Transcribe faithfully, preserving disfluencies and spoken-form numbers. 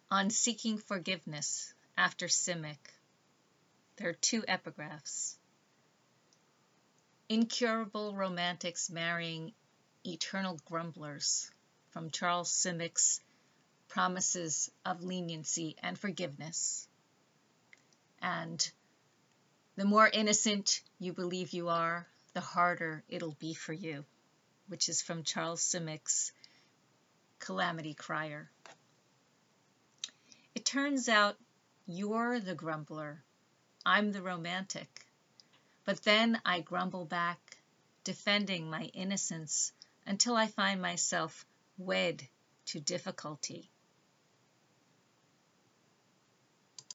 On seeking forgiveness after Simic, there are two epigraphs. Incurable romantics marrying eternal grumblers, from Charles Simic's Promises of Leniency and Forgiveness. And the more innocent you believe you are, the harder it'll be for you, which is from Charles Simic's Calamity Crier. It turns out you're the grumbler, I'm the romantic. But then I grumble back, defending my innocence until I find myself wed to difficulty.